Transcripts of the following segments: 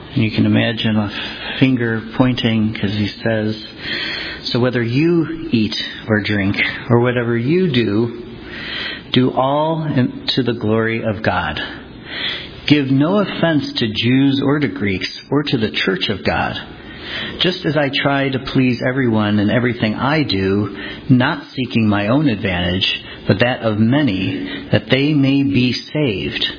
You can imagine a finger pointing because he says, so whether you eat or drink or whatever you do all to the glory of God. Give no offense to Jews or to Greeks or to the church of God. Just as I try to please everyone in everything I do, not seeking my own advantage, but that of many, that they may be saved.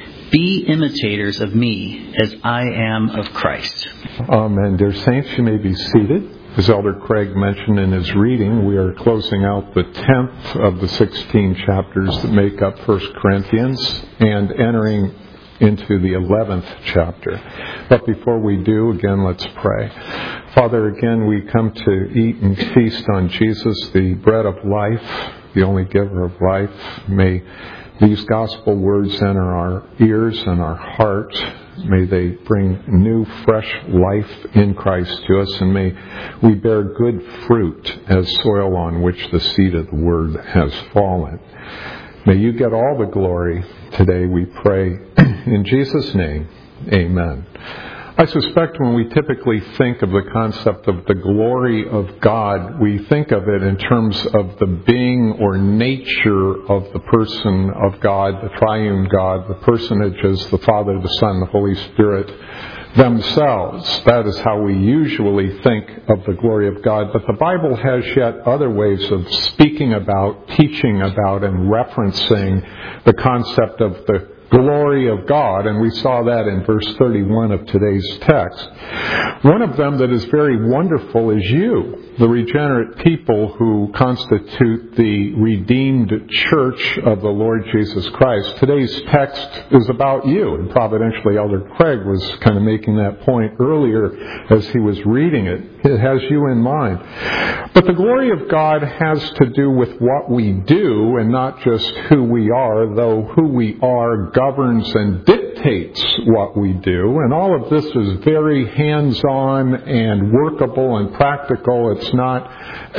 Be imitators of me as I am of Christ. Amen. Dear saints, you may be seated. As Elder Craig mentioned in his reading, we are closing out the 10th of the 16 chapters that make up 1 Corinthians and entering into the 11th chapter. But before we do, again, let's pray. Father, again, we come to eat and feast on Jesus, the bread of life, the only giver of life. May these gospel words enter our ears and our heart. May they bring new, fresh life in Christ to us, and may we bear good fruit as soil on which the seed of the word has fallen. May you get all the glory today, we pray. In Jesus' name, amen. I suspect when we typically think of the concept of the glory of God, we think of it in terms of the being or nature of the person of God, the triune God, the personages, the Father, the Son, the Holy Spirit themselves. That is how we usually think of the glory of God. But the Bible has yet other ways of speaking about, teaching about, and referencing the concept of the glory of God, and we saw that in verse 31 of today's text. One of them that is very wonderful is you, the regenerate people who constitute the redeemed church of the Lord Jesus Christ. Today's text is about you, and providentially Elder Craig was kind of making that point earlier as he was reading it. It has you in mind. But the glory of God has to do with what we do and not just who we are, though who we are governs and dictates what we do. And all of this is very hands-on and workable and practical. It's not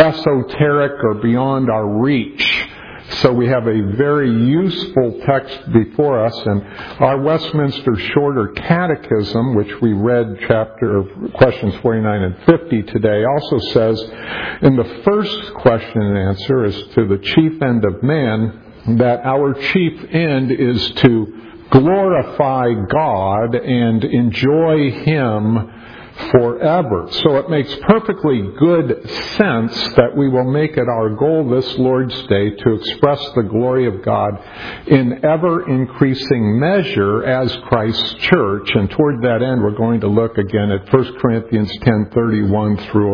esoteric or beyond our reach. So we have a very useful text before us, and our Westminster Shorter Catechism, which we read questions 49 and 50 today, also says in the first question and answer as to the chief end of man, that our chief end is to glorify God and enjoy Him forever. So it makes perfectly good sense that we will make it our goal this Lord's Day to express the glory of God in ever-increasing measure as Christ's church. And toward that end, we're going to look again at 1 Corinthians 10:31 through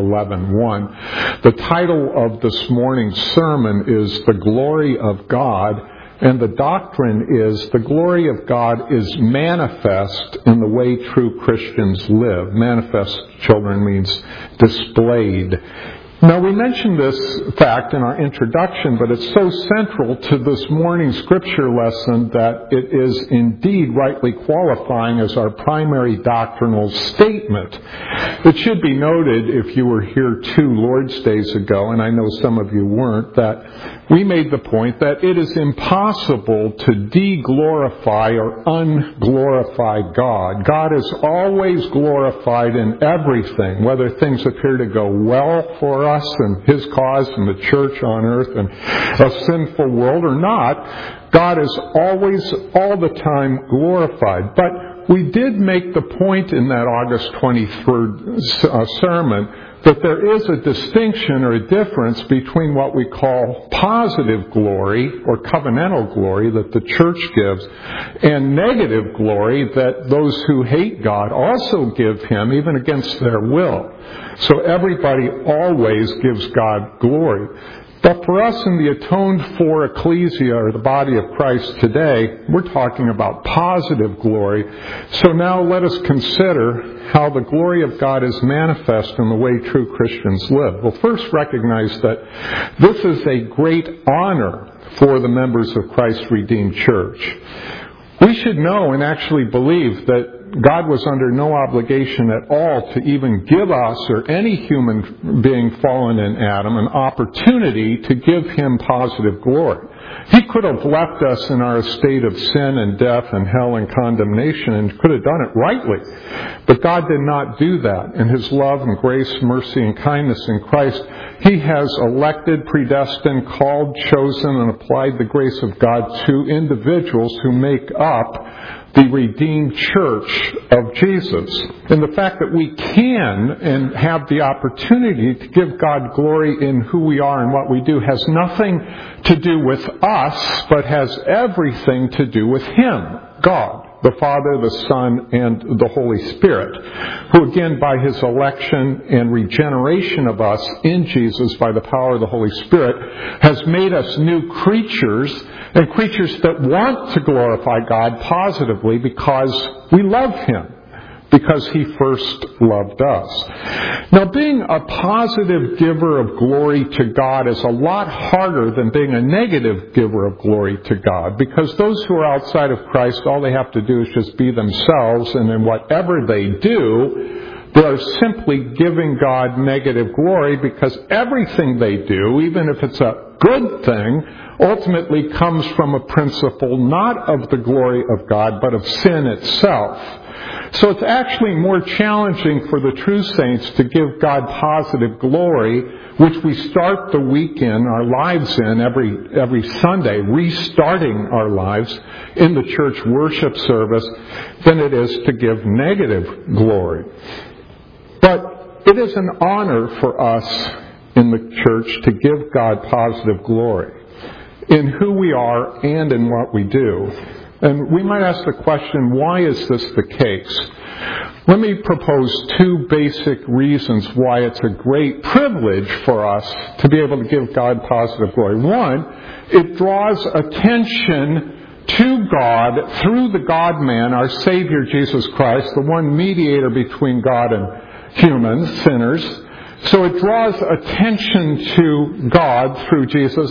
11:1. The title of this morning's sermon is The Glory of God. And the doctrine is the glory of God is manifest in the way true Christians live. Manifest, children, means displayed. Now, we mentioned this fact in our introduction, but it's so central to this morning's scripture lesson that it is indeed rightly qualifying as our primary doctrinal statement. It should be noted, if you were here 2 Lord's Days ago, and I know some of you weren't, that we made the point that it is impossible to de-glorify or unglorify God. God is always glorified in everything, whether things appear to go well for us and His cause and the church on earth and a sinful world or not. God is always, all the time, glorified. But we did make the point in that August 23rd sermon that there is a distinction or a difference between what we call positive glory or covenantal glory that the church gives and negative glory that those who hate God also give Him, even against their will. So everybody always gives God glory. But for us in the atoned for ecclesia, or the body of Christ today, we're talking about positive glory. So now let us consider how the glory of God is manifest in the way true Christians live. Well, first recognize that this is a great honor for the members of Christ's redeemed church. We should know and actually believe that God was under no obligation at all to even give us or any human being fallen in Adam an opportunity to give Him positive glory. He could have left us in our state of sin and death and hell and condemnation and could have done it rightly. But God did not do that. In His love and grace, mercy, and kindness in Christ, He has elected, predestined, called, chosen, and applied the grace of God to individuals who make up the redeemed church of Jesus. And the fact that we can and have the opportunity to give God glory in who we are and what we do has nothing to do with us, but has everything to do with Him, God, the Father, the Son, and the Holy Spirit, who again, by His election and regeneration of us in Jesus by the power of the Holy Spirit, has made us new creatures, and creatures that want to glorify God positively because we love Him, because He first loved us. Now, being a positive giver of glory to God is a lot harder than being a negative giver of glory to God, because those who are outside of Christ, all they have to do is just be themselves, and in whatever they do, they are simply giving God negative glory, because everything they do, even if it's a good thing, ultimately comes from a principle not of the glory of God, but of sin itself. So it's actually more challenging for the true saints to give God positive glory, which we start the week in, our lives in, every Sunday, restarting our lives in the church worship service, than it is to give negative glory. But it is an honor for us in the church to give God positive glory in who we are and in what we do. And we might ask the question, why is this the case? Let me propose two basic reasons why it's a great privilege for us to be able to give God positive glory. One, it draws attention to God through the God-man, our Savior Jesus Christ, the one mediator between God and humans, sinners. So it draws attention to God through Jesus,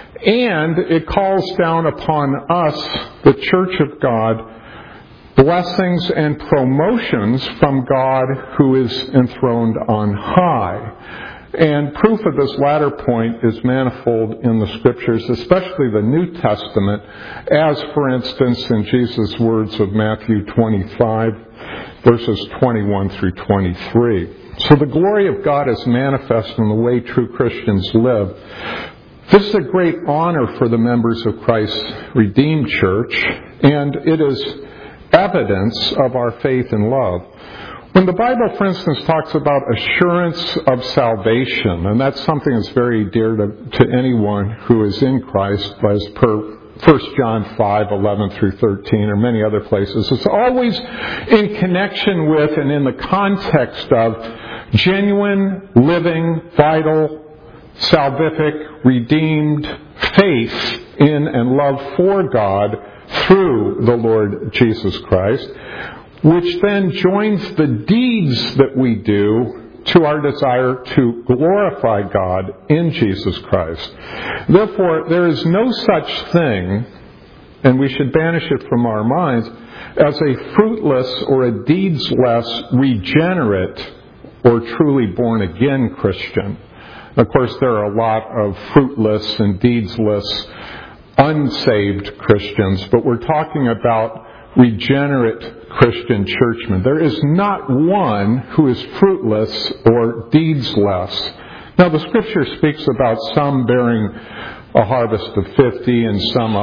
and it calls down upon us, the Church of God, blessings and promotions from God who is enthroned on high. And proof of this latter point is manifold in the Scriptures, especially the New Testament, as, for instance, in Jesus' words of Matthew 25, verses 21 through 23. So the glory of God is manifest in the way true Christians live. This is a great honor for the members of Christ's redeemed church, and it is evidence of our faith and love. When the Bible, for instance, talks about assurance of salvation, and that's something that's very dear to anyone who is in Christ, as per 1 John 5, 11 through 13, or many other places, it's always in connection with and in the context of genuine, living, vital, salvific, redeemed faith in and love for God through the Lord Jesus Christ, which then joins the deeds that we do to our desire to glorify God in Jesus Christ. Therefore, there is no such thing, and we should banish it from our minds, as a fruitless or a deedsless, regenerate, or truly born-again Christian. Of course, there are a lot of fruitless and deedsless, unsaved Christians, but we're talking about regenerate Christian churchmen. There is not one who is fruitless or deedsless. Now, the Scripture speaks about some bearing a harvest of 50 and some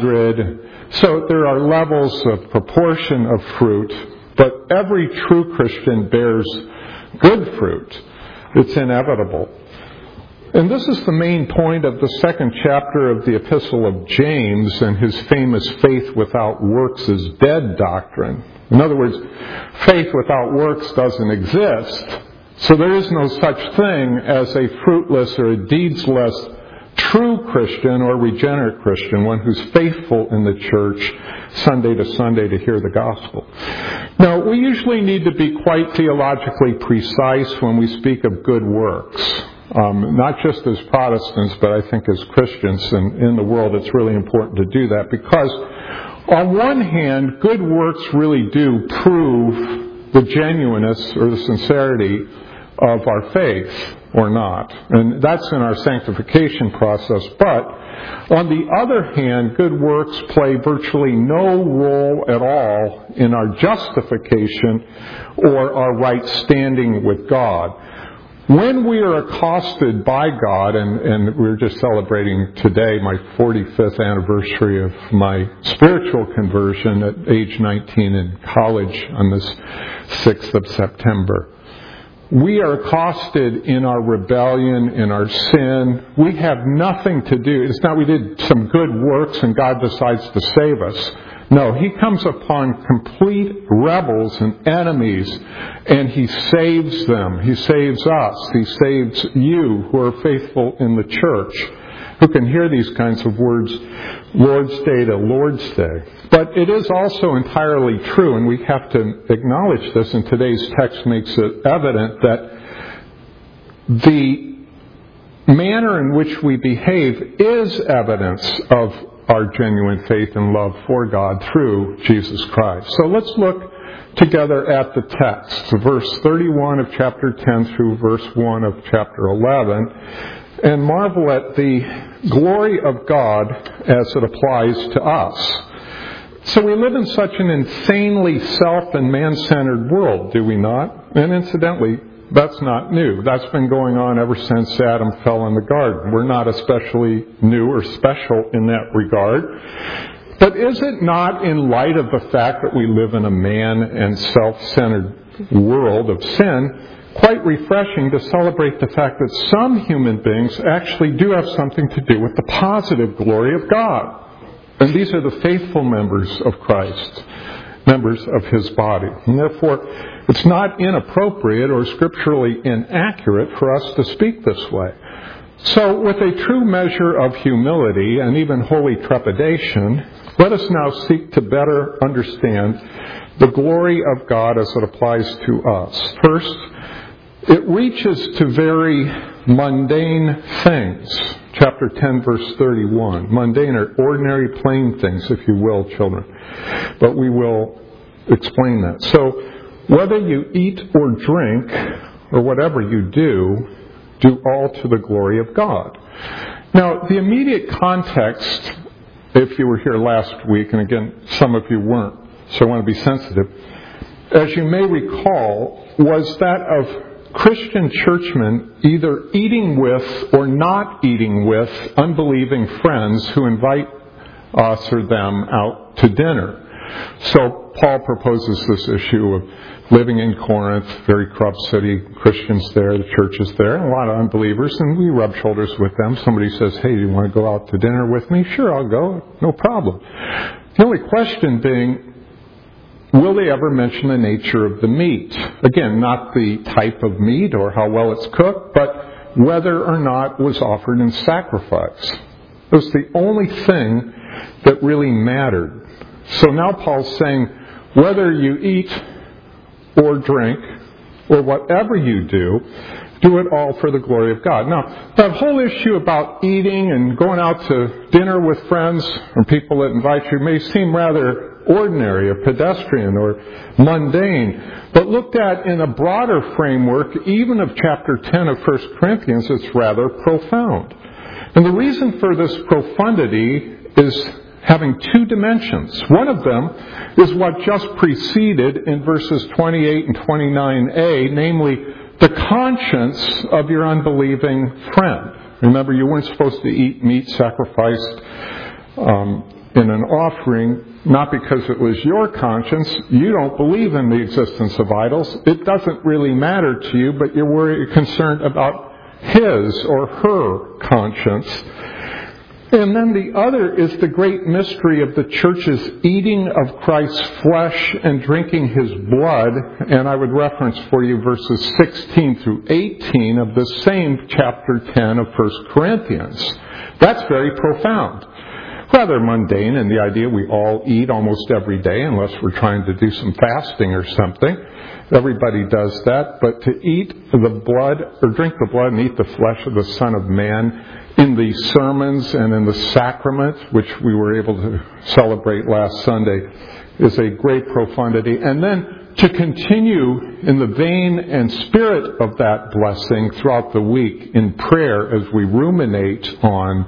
100. So there are levels of proportion of fruit, but every true Christian bears good fruit. It's inevitable. And this is the main point of the second chapter of the Epistle of James and his famous faith without works is dead doctrine. In other words, faith without works doesn't exist. So there is no such thing as a fruitless or a deedsless true Christian or regenerate Christian, one who's faithful in the church Sunday to Sunday to hear the gospel. Now, we usually need to be quite theologically precise when we speak of good works. Not just as Protestants, but I think as Christians in the world, it's really important to do that, because on one hand, good works really do prove the genuineness or the sincerity of our faith or not. And that's in our sanctification process. But On the other hand, good works play virtually no role at all in our justification or our right standing with God. When we are accosted by God, and we're just celebrating today my 45th anniversary of my spiritual conversion at age 19 in college on this 6th of September. We are accosted in our rebellion, in our sin. We have nothing to do. It's not we did some good works and God decides to save us. No, He comes upon complete rebels and enemies and He saves them. He saves us. He saves you who are faithful in the church, who can hear these kinds of words, Lord's Day to Lord's Day. But it is also entirely true, and we have to acknowledge this, and today's text makes it evident, that the manner in which we behave is evidence of our genuine faith and love for God through Jesus Christ. So let's look together at the text, verse 31 of chapter 10 through verse 1 of chapter 11, and marvel at the glory of God as it applies to us. So we live in such an insanely self- and man-centered world, do we not? And incidentally, that's not new. That's been going on ever since Adam fell in the garden. We're not especially new or special in that regard. But is it not, in light of the fact that we live in a man- and self-centered world of sin, quite refreshing to celebrate the fact that some human beings actually do have something to do with the positive glory of God? And these are the faithful members of Christ, members of His body. And therefore, it's not inappropriate or scripturally inaccurate for us to speak this way. So, with a true measure of humility and even holy trepidation, let us now seek to better understand the glory of God as it applies to us. First, it reaches to very mundane things. Chapter 10, verse 31. Mundane are ordinary, plain things, if you will, children. But we will explain that. So, whether you eat or drink, or whatever you do all to the glory of God. Now, the immediate context, if you were here last week, and again, some of you weren't, so I want to be sensitive, as you may recall, was that of Christian churchmen either eating with or not eating with unbelieving friends who invite us or them out to dinner. So Paul proposes this issue of living in Corinth, very corrupt city, Christians there, the churches there, and a lot of unbelievers, and we rub shoulders with them. Somebody says, hey, do you want to go out to dinner with me? Sure, I'll go. No problem. The only question being, will they ever mention the nature of the meat? Again, not the type of meat or how well it's cooked, but whether or not it was offered in sacrifice. It was the only thing that really mattered. So now Paul's saying, whether you eat or drink or whatever you do it all for the glory of God. Now, that whole issue about eating and going out to dinner with friends or people that invite you may seem rather ordinary or pedestrian or mundane, but looked at in a broader framework, even of chapter 10 of 1 Corinthians, it's rather profound. And the reason for this profundity is having two dimensions. One of them is what just preceded in verses 28 and 29a, namely the conscience of your unbelieving friend. Remember, you weren't supposed to eat meat sacrificed in an offering, not because it was your conscience. You don't believe in the existence of idols. It doesn't really matter to you, but you're concerned about his or her conscience. And then the other is the great mystery of the church's eating of Christ's flesh and drinking His blood. And I would reference for you verses 16 through 18 of the same chapter 10 of 1 Corinthians. That's very profound. Rather mundane in the idea we all eat almost every day unless we're trying to do some fasting or something. Everybody does that. But to eat the blood or drink the blood and eat the flesh of the Son of Man in the sermons and in the sacrament, which we were able to celebrate last Sunday, is a great profundity. And then to continue in the vein and spirit of that blessing throughout the week in prayer as we ruminate on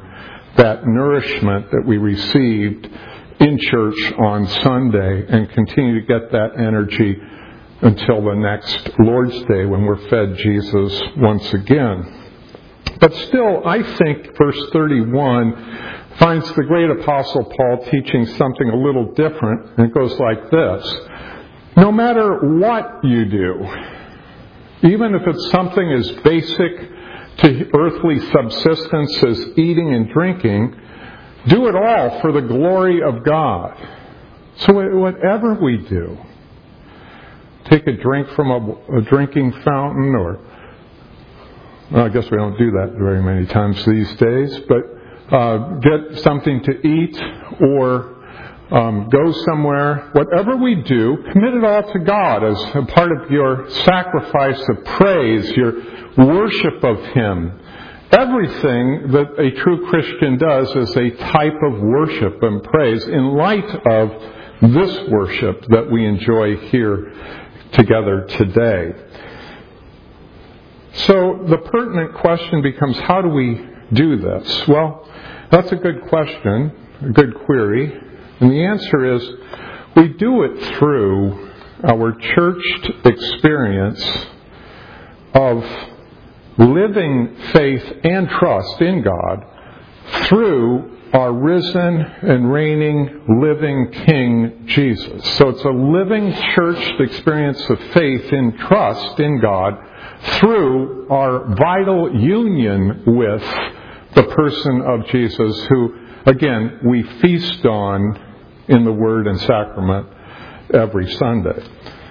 that nourishment that we received in church on Sunday and continue to get that energy until the next Lord's Day when we're fed Jesus once again. But still, I think verse 31 finds the great Apostle Paul teaching something a little different, and it goes like this. No matter what you do, even if it's something as basic to earthly subsistence as eating and drinking, do it all for the glory of God. So whatever we do, take a drink from a drinking fountain, or well, I guess we don't do that very many times these days, but get something to eat or go somewhere. Whatever we do, commit it all to God as a part of your sacrifice of praise, your worship of Him. Everything that a true Christian does is a type of worship and praise in light of this worship that we enjoy here together today. So the pertinent question becomes, how do we do this? Well, that's a good question, a good query. And the answer is, we do it through our churched experience of living faith and trust in God through our risen and reigning living King Jesus. So it's a living churched experience of faith and trust in God through our vital union with the person of Jesus, who, again, we feast on in the Word and Sacrament every Sunday.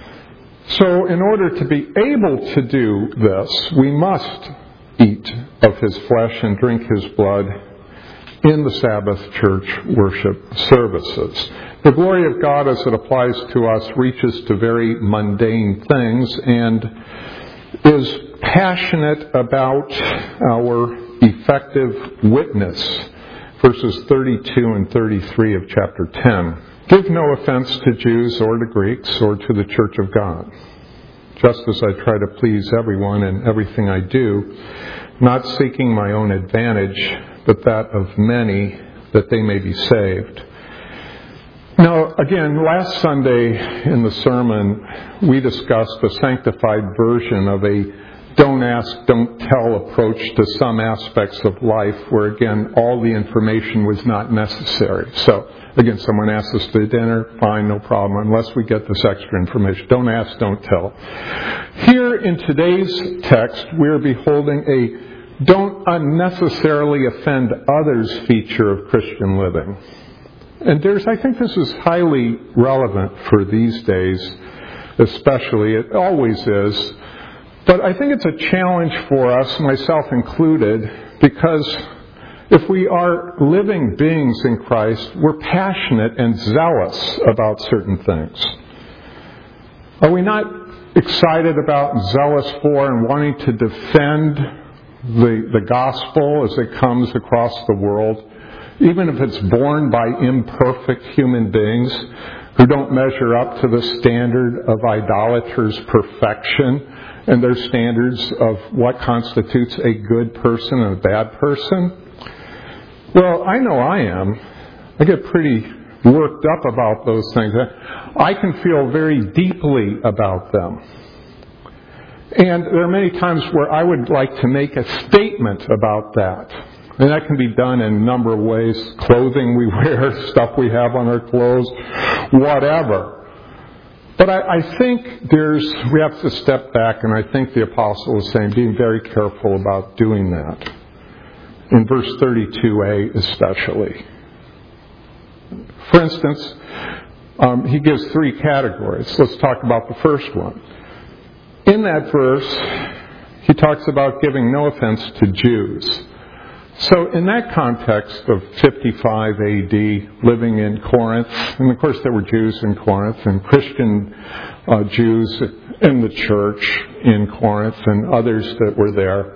So in order to be able to do this, we must eat of His flesh and drink His blood in the Sabbath church worship services. The glory of God as it applies to us reaches to very mundane things and is passionate about our effective witness. Verses 32 and 33 of chapter 10. Give no offense to Jews or to Greeks or to the church of God, just as I try to please everyone in everything I do, not seeking my own advantage, but that of many, that they may be saved. Now, again, last Sunday in the sermon, we discussed a sanctified version of a don't ask, don't tell approach to some aspects of life where, again, all the information was not necessary. So, again, someone asks us to dinner, fine, no problem, unless we get this extra information. Don't ask, don't tell. Here in today's text, we're beholding a don't unnecessarily offend others feature of Christian living. And I think this is highly relevant for these days, especially. It always is. But I think it's a challenge for us, myself included, because if we are living beings in Christ, we're passionate and zealous about certain things. Are we not excited about and zealous for and wanting to defend the gospel as it comes across the world, even if it's borne by imperfect human beings who don't measure up to the standard of idolaters' perfection and their standards of what constitutes a good person and a bad person? Well, I know I am. I get pretty worked up about those things. I can feel very deeply about them. And there are many times where I would like to make a statement about that. And that can be done in a number of ways. Clothing we wear, stuff we have on our clothes, whatever. But I think we have to step back, and I think the apostle is saying, being very careful about doing that. In verse 32a especially. For instance, he gives three categories. Let's talk about the first one. In that verse, he talks about giving no offense to Jews. So in that context of 55 AD, living in Corinth, and of course there were Jews in Corinth and Christian Jews in the church in Corinth and others that were there,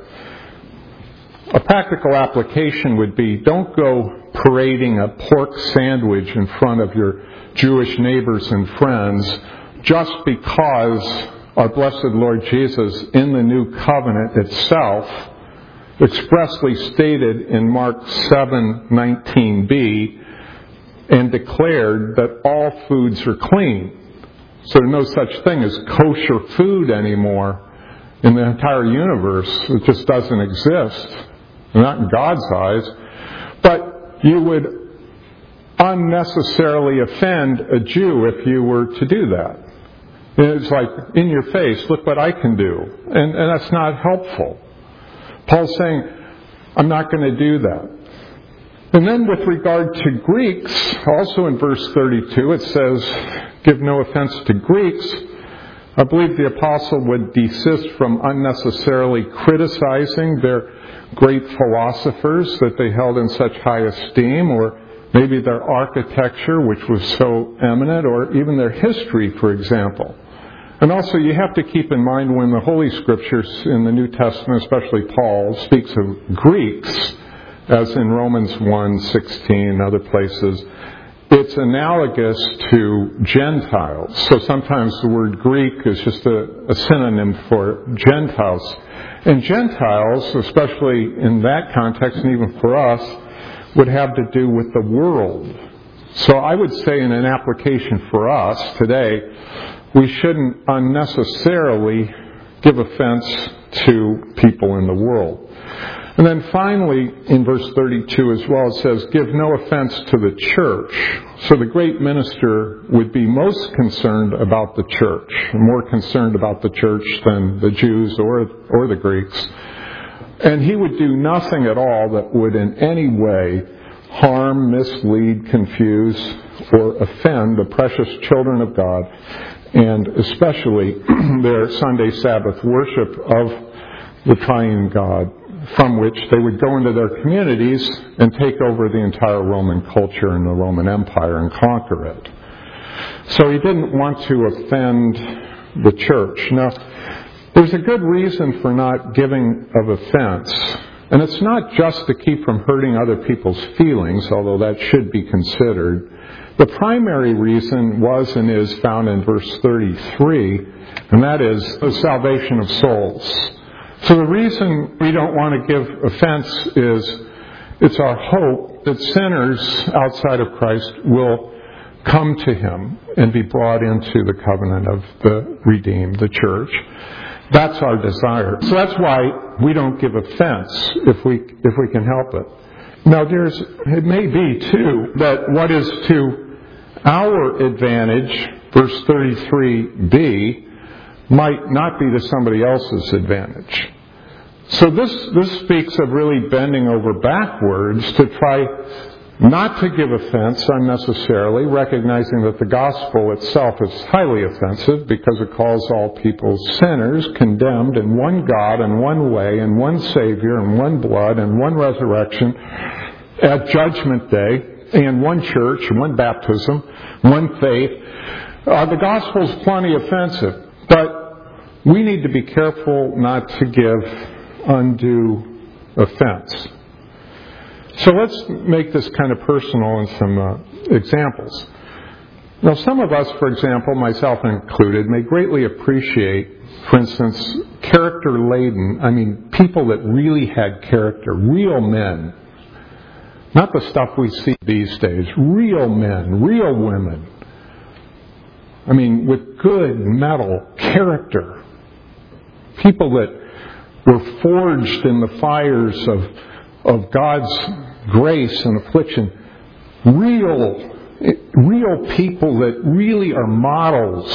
a practical application would be, don't go parading a pork sandwich in front of your Jewish neighbors and friends just because our blessed Lord Jesus in the new covenant itself expressly stated in Mark 7:19b and declared that all foods are clean. So there's no such thing as kosher food anymore in the entire universe. It just doesn't exist. Not in God's eyes. But you would unnecessarily offend a Jew if you were to do that. It's like, in your face, look what I can do. And that's not helpful. Paul's saying, I'm not going to do that. And then with regard to Greeks, also in verse 32, it says, give no offense to Greeks. I believe the apostle would desist from unnecessarily criticizing their great philosophers that they held in such high esteem, or maybe their architecture, which was so eminent, or even their history, for example. And also you have to keep in mind when the Holy Scriptures in the New Testament, especially Paul, speaks of Greeks, as in Romans 1:16 and other places, it's analogous to Gentiles. So sometimes the word Greek is just a synonym for Gentiles. And Gentiles, especially in that context and even for us, would have to do with the world. So I would say in an application for us today, we shouldn't unnecessarily give offense to people in the world. And then finally, in verse 32 as well, it says, give no offense to the church. So the great minister would be most concerned about the church, more concerned about the church than the Jews or the Greeks. And he would do nothing at all that would in any way harm, mislead, confuse, or offend the precious children of God, and especially their Sunday Sabbath worship of the triune God, from which they would go into their communities and take over the entire Roman culture and the Roman Empire and conquer it. So he didn't want to offend the church. Now, there's a good reason for not giving of offense, and it's not just to keep from hurting other people's feelings, although that should be considered. The primary reason was and is found in verse 33, and that is the salvation of souls. So the reason we don't want to give offense is it's our hope that sinners outside of Christ will come to Him and be brought into the covenant of the redeemed, the church. That's our desire. So that's why we don't give offense if we can help it. Now it may be too that what is to our advantage, verse 33b, might not be to somebody else's advantage. So this speaks of really bending over backwards to try not to give offense unnecessarily, recognizing that the gospel itself is highly offensive because it calls all people sinners, condemned in one God and one way and one Savior and one blood and one resurrection at Judgment Day and one church and one baptism, one faith. The gospel is plenty offensive, but we need to be careful not to give undue offense. So let's make this kind of personal in some examples. Now, some of us, for example, myself included, may greatly appreciate, for instance, character-laden, people that really had character, real men. Not the stuff we see these days. Real men, real women. With good metal character. People that were forged in the fires of God's grace and affliction. Real people that really are models.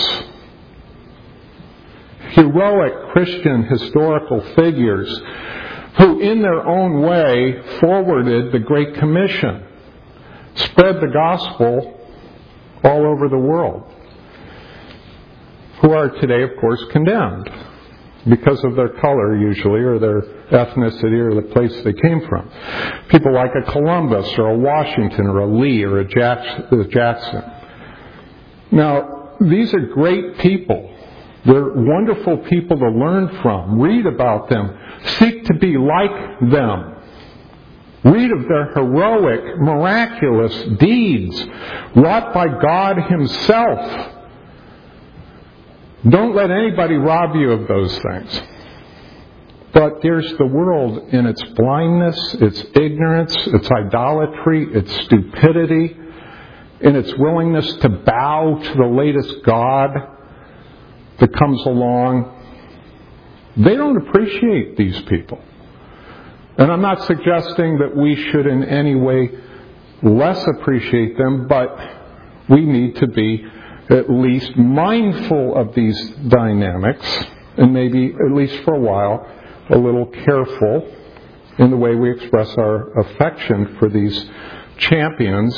Heroic Christian historical figures who in their own way forwarded the Great Commission, spread the gospel all over the world, who are today, of course, condemned because of their color usually, or their ethnicity, or the place they came from. People like a Columbus, or a Washington, or a Lee, or a Jackson. Now, these are great people. They're wonderful people to learn from. Read about them. Seek to be like them. Read of their heroic, miraculous deeds wrought by God Himself. Don't let anybody rob you of those things. But there's the world in its blindness, its ignorance, its idolatry, its stupidity, in its willingness to bow to the latest god that comes along. They don't appreciate these people. And I'm not suggesting that we should in any way less appreciate them, but we need to be at least mindful of these dynamics, and maybe, at least for a while, a little careful in the way we express our affection for these champions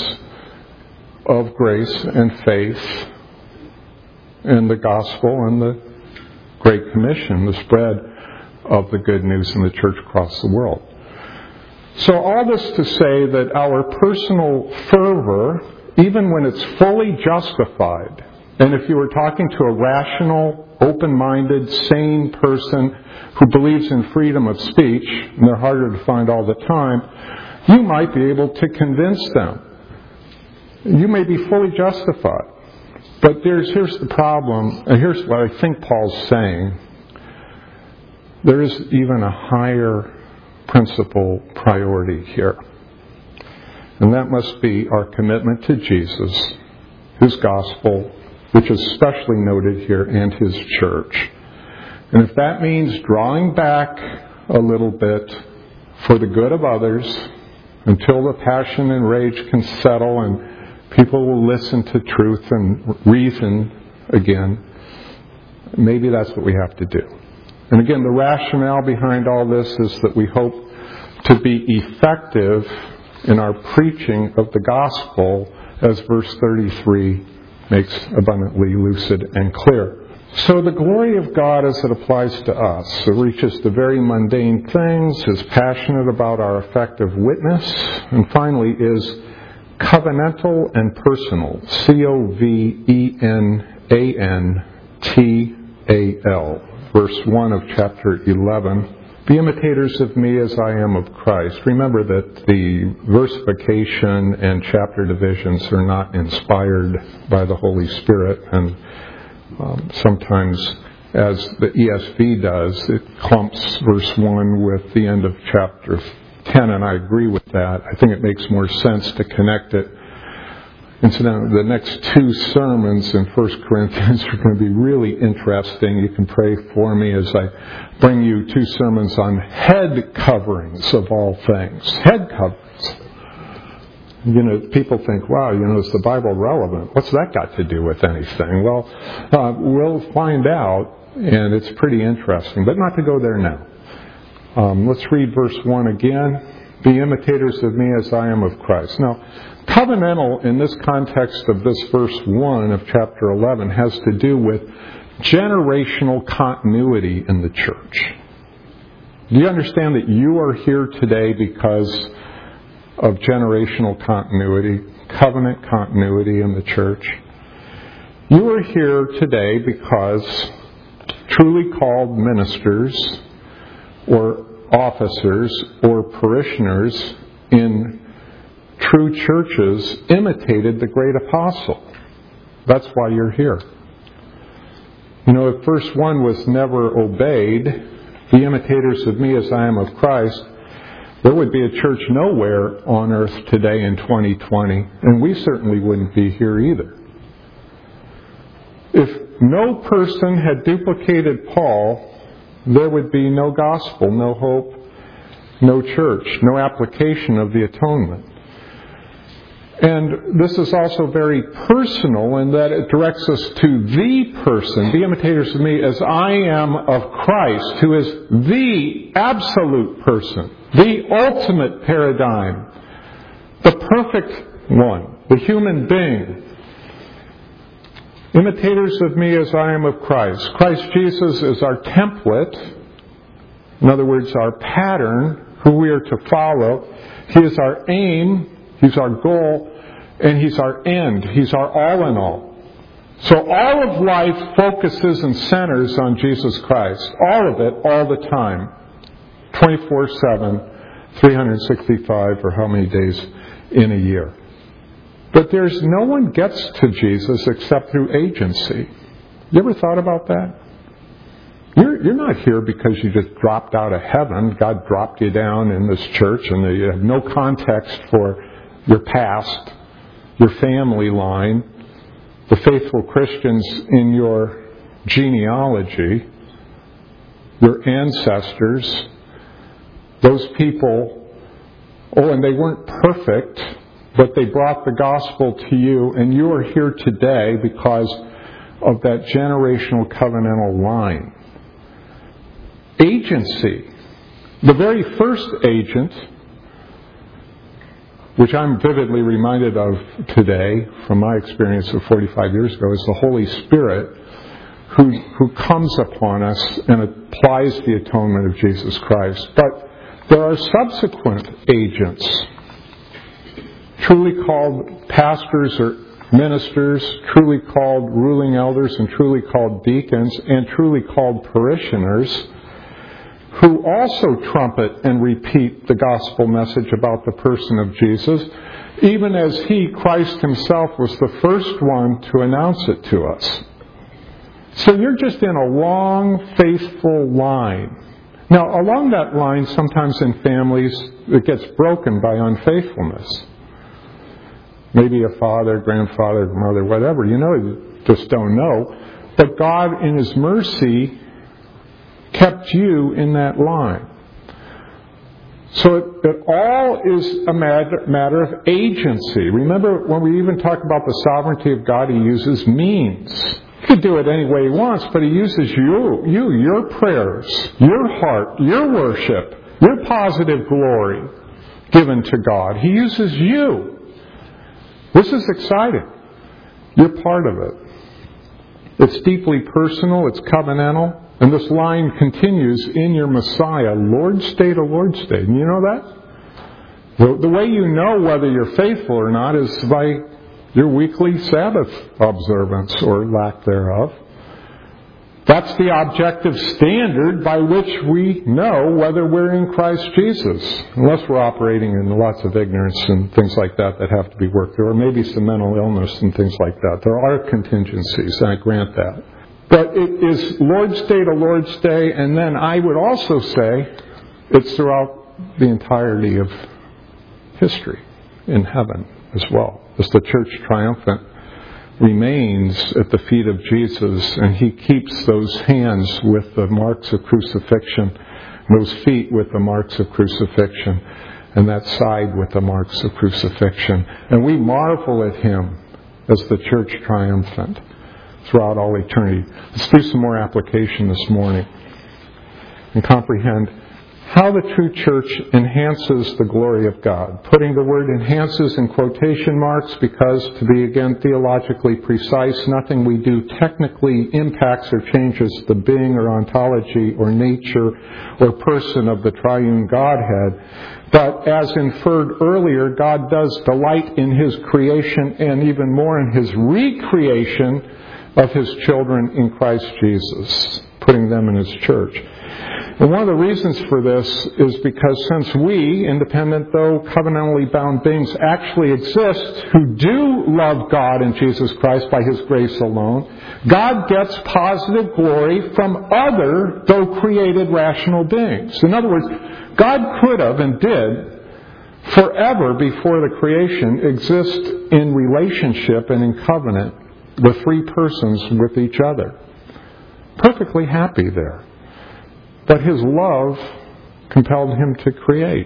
of grace and faith and the gospel and the Great Commission, the spread of the good news in the church across the world. So all this to say that our personal fervor, even when it's fully justified, and if you were talking to a rational, open-minded, sane person who believes in freedom of speech, and they're harder to find all the time, you might be able to convince them. You may be fully justified. But here's the problem, and here's what I think Paul's saying. There is even a higher principal priority here. And that must be our commitment to Jesus, His gospel, which is especially noted here, and His church. And if that means drawing back a little bit for the good of others until the passion and rage can settle and people will listen to truth and reason again, maybe that's what we have to do. And again, the rationale behind all this is that we hope to be effective in our preaching of the gospel, as verse 33 makes abundantly lucid and clear. So the glory of God as it applies to us, it reaches the very mundane things, is passionate about our effective witness, and finally is covenantal and personal. Covenantal. Verse 1 of chapter 11. Be imitators of me as I am of Christ. Remember that the versification and chapter divisions are not inspired by the Holy Spirit, and sometimes, as the ESV does, it clumps verse 1 with the end of chapter 10, and I agree with that. I think it makes more sense to connect it. Incidentally, the next two sermons in 1 Corinthians are going to be really interesting. You can pray for me as I bring you two sermons on head coverings of all things. Head coverings. You know, people think, wow, is the Bible relevant? What's that got to do with anything? Well, we'll find out, and it's pretty interesting, but not to go there now. Let's read verse 1 again. Be imitators of me as I am of Christ. Now, covenantal in this context of this verse 1 of chapter 11 has to do with generational continuity in the church. Do you understand that you are here today because of generational continuity, covenant continuity in the church? You are here today because truly called ministers or officers or parishioners in true churches imitated the great apostle. That's why you're here. If verse 1 was never obeyed, be imitators of me as I am of Christ, there would be a church nowhere on earth today in 2020, and we certainly wouldn't be here either. If no person had duplicated Paul, there would be no gospel, no hope, no church, no application of the atonement. And this is also very personal in that it directs us to the person. Be imitators of me as I am of Christ, who is the absolute person, the ultimate paradigm, the perfect one, the human being. Imitators of me as I am of Christ. Christ Jesus is our template. In other words, our pattern, who we are to follow. He is our aim. He's our goal. And He's our end. He's our all in all. So all of life focuses and centers on Jesus Christ. All of it, all the time. 24/7, 365, or how many days in a year. But no one gets to Jesus except through agency. You ever thought about that? You're not here because you just dropped out of heaven. God dropped you down in this church and you have no context for your past, your family line, the faithful Christians in your genealogy, your ancestors, those people, and they weren't perfect, but they brought the gospel to you, and you are here today because of that generational covenantal line. Agency. The very first agent, which I'm vividly reminded of today from my experience of 45 years ago, is the Holy Spirit who comes upon us and applies the atonement of Jesus Christ. But there are subsequent agents, truly called pastors or ministers, truly called ruling elders, and truly called deacons, and truly called parishioners, who also trumpet and repeat the gospel message about the person of Jesus, even as He, Christ Himself, was the first one to announce it to us. So you're just in a long, faithful line. Now, along that line, sometimes in families, it gets broken by unfaithfulness. Maybe a father, grandfather, mother, whatever. You just don't know. But God, in His mercy, kept you in that line. So it all is a matter of agency. Remember, when we even talk about the sovereignty of God, He uses means. He could do it any way He wants, but He uses you, your prayers, your heart, your worship, your positive glory given to God. He uses you. This is exciting. You're part of it. It's deeply personal. It's covenantal. And this line continues in your Messiah, Lord's Day to Lord's Day. And you know that? The way you know whether you're faithful or not is by your weekly Sabbath observance or lack thereof. That's the objective standard by which we know whether we're in Christ Jesus. Unless we're operating in lots of ignorance and things like that have to be worked through, or maybe some mental illness and things like that. There are contingencies, and I grant that. But it is Lord's Day to Lord's Day, and then I would also say it's throughout the entirety of history in heaven as well. As the church triumphant remains at the feet of Jesus, and He keeps those hands with the marks of crucifixion, those feet with the marks of crucifixion, and that side with the marks of crucifixion. And we marvel at Him as the church triumphant throughout all eternity. Let's do some more application this morning and comprehend how the true church enhances the glory of God. Putting the word enhances in quotation marks because, to be again theologically precise, nothing we do technically impacts or changes the being or ontology or nature or person of the triune Godhead. But as inferred earlier, God does delight in His creation and even more in His recreation of His children in Christ Jesus, putting them in His church. And one of the reasons for this is because since we, independent though covenantally bound beings, actually exist who do love God and Jesus Christ by His grace alone, God gets positive glory from other, though created, rational beings. In other words, God could have and did forever before the creation exist in relationship and in covenant, the three persons with each other. Perfectly happy there. But His love compelled Him to create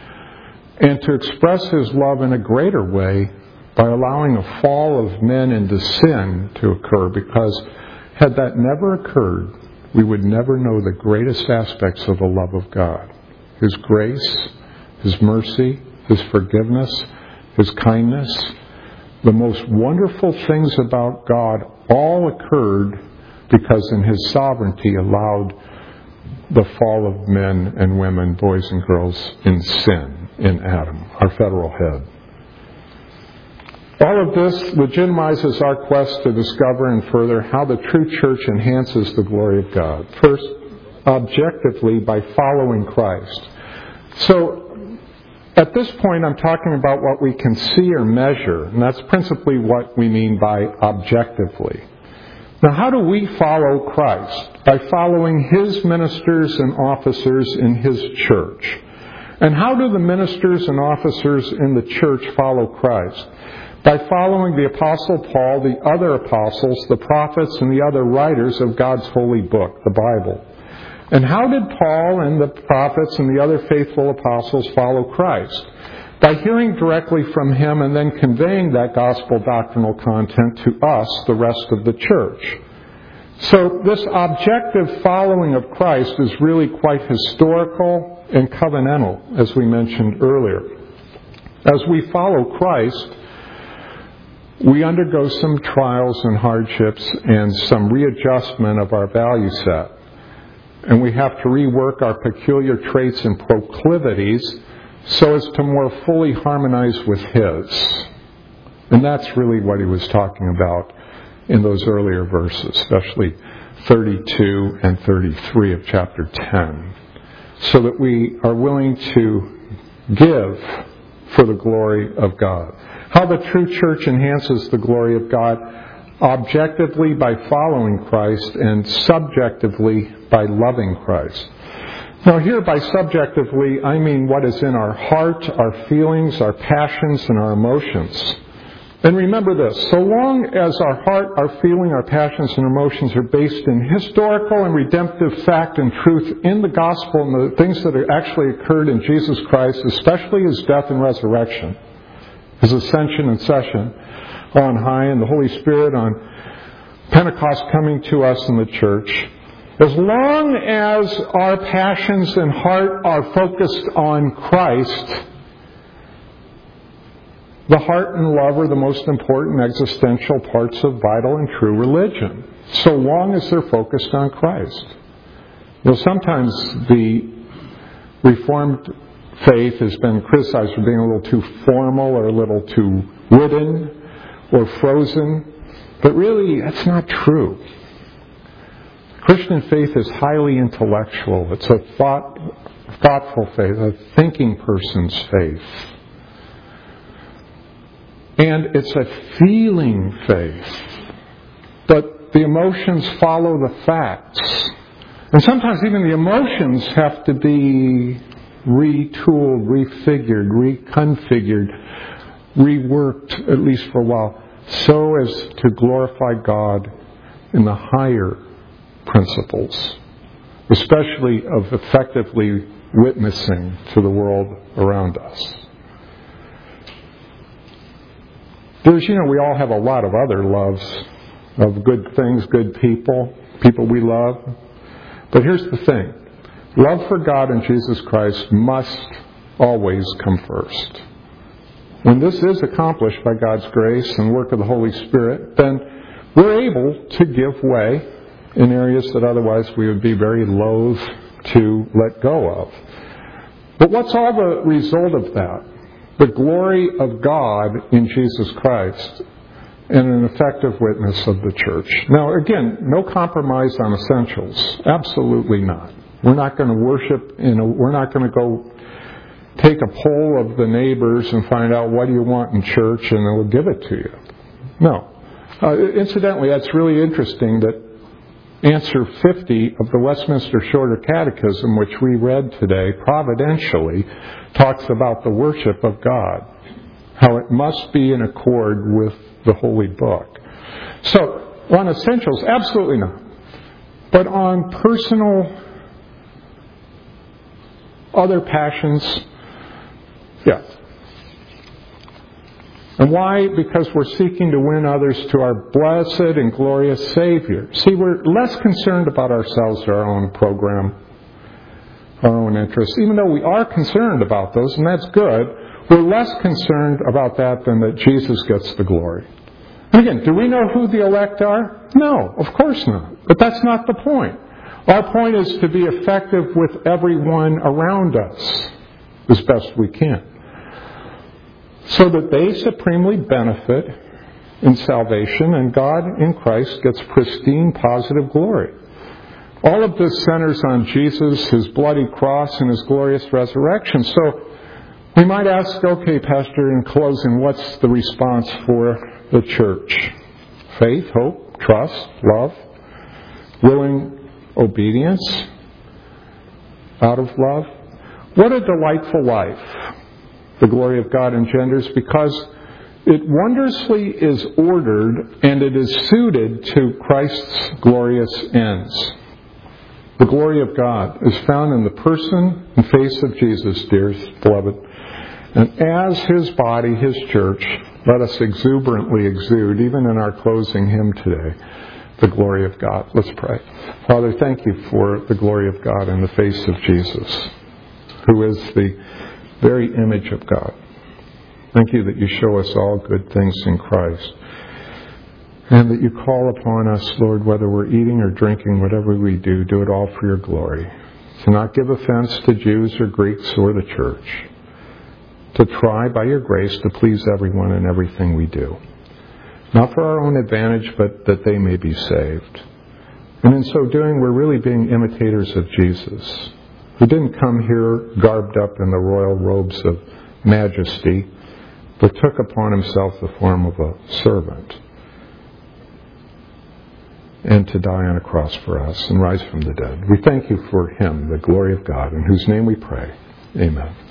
and to express His love in a greater way by allowing a fall of men into sin to occur, because had that never occurred, we would never know the greatest aspects of the love of God. His grace, His mercy, His forgiveness, His kindness. The most wonderful things about God all occurred because in His sovereignty allowed the fall of men and women, boys and girls, in sin, in Adam, our federal head. All of this legitimizes our quest to discover and further how the true church enhances the glory of God. First, objectively, by following Christ. So, at this point, I'm talking about what we can see or measure, and that's principally what we mean by objectively. Now, how do we follow Christ? By following His ministers and officers in His church. And how do the ministers and officers in the church follow Christ? By following the Apostle Paul, the other apostles, the prophets, and the other writers of God's holy book, the Bible. And how did Paul and the prophets and the other faithful apostles follow Christ? By hearing directly from Him and then conveying that gospel doctrinal content to us, the rest of the church. So this objective following of Christ is really quite historical and covenantal, as we mentioned earlier. As we follow Christ, we undergo some trials and hardships and some readjustment of our value set. And we have to rework our peculiar traits and proclivities so as to more fully harmonize with His. And that's really what he was talking about in those earlier verses, especially 32 and 33 of chapter 10. So that we are willing to give for the glory of God. How the true church enhances the glory of God: objectively by following Christ and subjectively by loving Christ. Now here by subjectively, I mean what is in our heart, our feelings, our passions, and our emotions. And remember this: so long as our heart, our feeling, our passions, and emotions are based in historical and redemptive fact and truth in the gospel and the things that actually occurred in Jesus Christ, especially His death and resurrection, His ascension and session on high, and the Holy Spirit on Pentecost coming to us in the church, as long as our passions and heart are focused on Christ, the heart and love are the most important existential parts of vital and true religion, so long as they're focused on Christ. You know, sometimes the Reformed faith has been criticized for being a little too formal or a little too wooden or frozen, but really that's not true. Christian faith is highly intellectual. It's a thoughtful faith, a thinking person's faith. And it's a feeling faith. But the emotions follow the facts. And sometimes even the emotions have to be retooled, refigured, reconfigured, reworked, at least for a while, so as to glorify God in the higher principles, especially of effectively witnessing to the world around us. There's, we all have a lot of other loves of good things, good people we love. But here's the thing. Love for God and Jesus Christ must always come first. When this is accomplished by God's grace and work of the Holy Spirit, then we're able to give way in areas that otherwise we would be very loath to let go of. But what's all the result of that? The glory of God in Jesus Christ and an effective witness of the church. Now, again, no compromise on essentials. Absolutely not. We're not going to worship, we're not going to go take a poll of the neighbors and find out what do you want in church and then we'll give it to you. No. Incidentally, that's really interesting that answer 50 of the Westminster Shorter Catechism, which we read today, providentially, talks about the worship of God, how it must be in accord with the Holy Book. So, on essentials, absolutely not. But on personal, other passions, yes. And why? Because we're seeking to win others to our blessed and glorious Savior. See, we're less concerned about ourselves, our own program, our own interests. Even though we are concerned about those, and that's good, we're less concerned about that than that Jesus gets the glory. And again, do we know who the elect are? No, of course not. But that's not the point. Our point is to be effective with everyone around us as best we can, so that they supremely benefit in salvation and God in Christ gets pristine positive glory. All of this centers on Jesus, His bloody cross, and His glorious resurrection. So we might ask, okay, Pastor, in closing, what's the response for the church? Faith, hope, trust, love, willing obedience out of love. What a delightful life the glory of God engenders, because it wondrously is ordered and it is suited to Christ's glorious ends. The glory of God is found in the person and face of Jesus, dearest beloved. And as His body, His church, let us exuberantly exude, even in our closing hymn today, the glory of God. Let's pray. Father, thank you for the glory of God in the face of Jesus, who is the very image of God. Thank you that you show us all good things in Christ, and that you call upon us, Lord, whether we're eating or drinking, whatever we do it all for your glory. To not give offense to Jews or Greeks or the church. To try, by your grace, to please everyone in everything we do. Not for our own advantage, but that they may be saved. And in so doing, we're really being imitators of Jesus, who didn't come here garbed up in the royal robes of majesty, but took upon himself the form of a servant, and to die on a cross for us and rise from the dead. We thank you for him, the glory of God, in whose name we pray. Amen.